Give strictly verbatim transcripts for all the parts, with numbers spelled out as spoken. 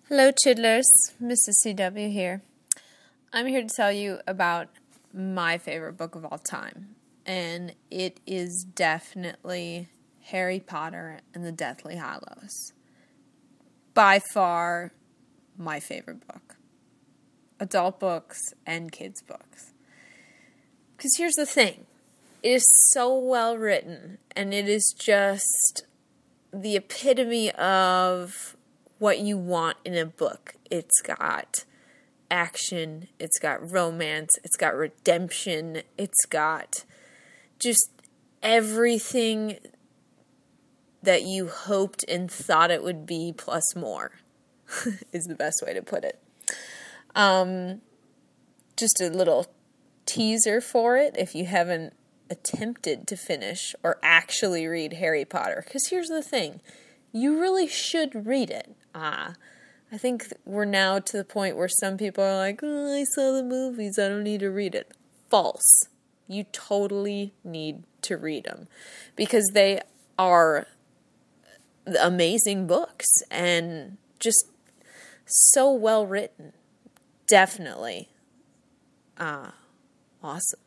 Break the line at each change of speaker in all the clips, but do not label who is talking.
Hello, Chidlers. Missus C W here. I'm here to tell you about my favorite book of all time, and it is definitely Harry Potter and the Deathly Hallows. By far, my favorite book. Adult books and kids' books. Because here's the thing. It is so well written, and it is just the epitome of what you want in a book. It's got action, it's got romance, it's got redemption, it's got just everything that you hoped and thought it would be plus more is the best way to put it. Um, just a little teaser for it if you haven't attempted to finish or actually read Harry Potter. Because here's the thing. You really should read it. Ah, I think we're now to the point where some people are like, oh, I saw the movies, I don't need to read it. False. You totally need to read them. Because they are amazing books and just so well written. Definitely. Ah, awesome.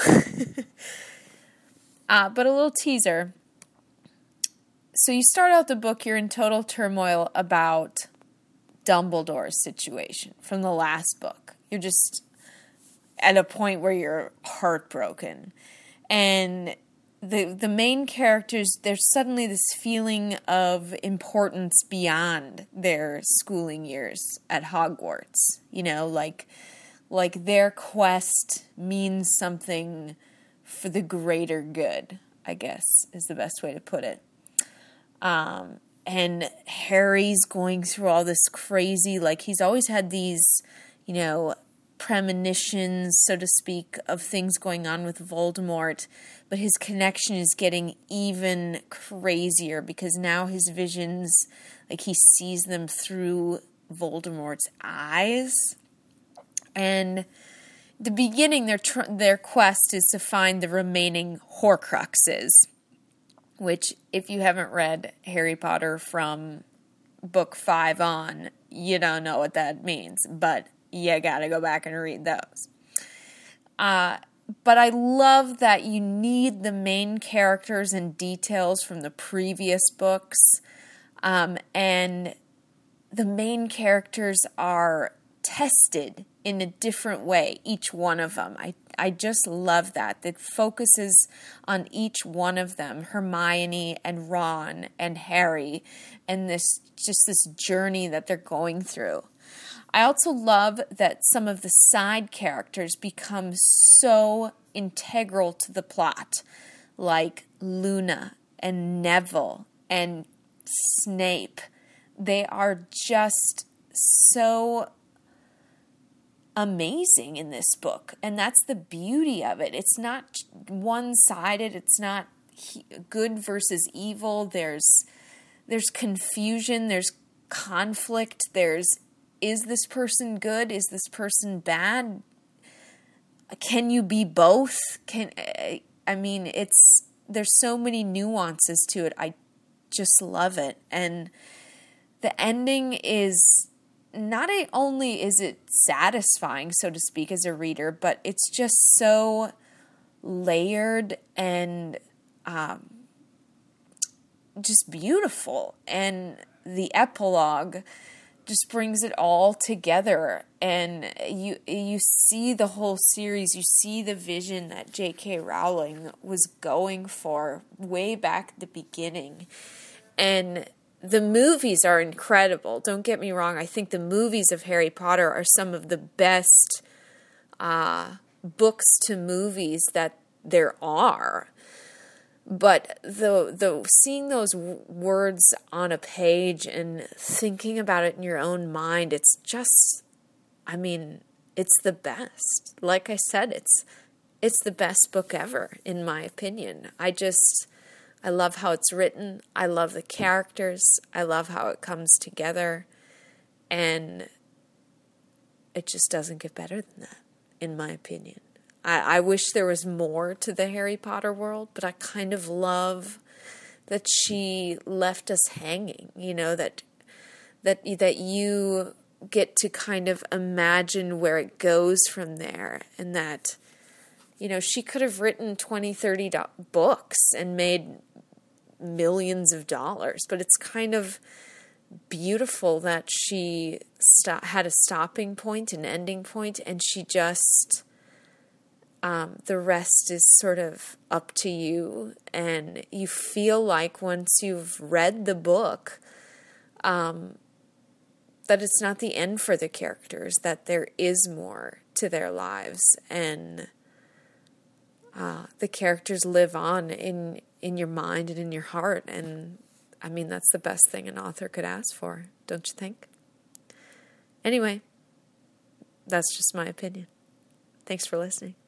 uh, but a little teaser. So you start out the book, you're in total turmoil about Dumbledore's situation from the last book. You're just at a point where you're heartbroken. And the the main characters, there's suddenly this feeling of importance beyond their schooling years at Hogwarts. You know, like like their quest means something for the greater good, I guess, is the best way to put it. Um, and Harry's going through all this crazy, like he's always had these, you know, premonitions, so to speak, of things going on with Voldemort, but his connection is getting even crazier because now his visions, like he sees them through Voldemort's eyes. And the beginning, their tr- their quest is to find the remaining Horcruxes, which, if you haven't read Harry Potter from book five on, you don't know what that means, but you gotta go back and read those. Uh, but I love that you need the main characters and details from the previous books, um, and the main characters are tested in a different way, each one of them. I I just love that. That focuses on each one of them, Hermione and Ron and Harry, and this just this journey that they're going through. I also love that some of the side characters become so integral to the plot, like Luna and Neville and Snape. They are just so amazing in this book, and that's the beauty of it. It's not one-sided. It's not good versus evil. There's there's confusion. There's conflict. There's, is this person good? Is this person bad? Can you be both? Can I mean, it's there's so many nuances to it. I just love it, and the ending is. Not only is it satisfying, so to speak, as a reader, but it's just so layered and um, just beautiful. And the epilogue just brings it all together. And you you see the whole series, you see the vision that J K Rowling was going for way back at the beginning. And the movies are incredible. Don't get me wrong. I think the movies of Harry Potter are some of the best uh, books to movies that there are. But the the seeing those w- words on a page and thinking about it in your own mind, it's just, I mean, it's the best. Like I said, it's it's the best book ever, in my opinion. I just... I love how it's written. I love the characters. I love how it comes together. And it just doesn't get better than that, in my opinion. I, I wish there was more to the Harry Potter world, but I kind of love that she left us hanging, you know, that that that you get to kind of imagine where it goes from there, and that, you know, she could have written twenty, thirty do- books and made millions of dollars, but it's kind of beautiful that she st- had a stopping point, an ending point, and she just, um, the rest is sort of up to you, and you feel like once you've read the book, um, that it's not the end for the characters, that there is more to their lives, and uh, the characters live on in in your mind and in your heart, and I mean, that's the best thing an author could ask for, don't you think? Anyway, that's just my opinion. Thanks for listening.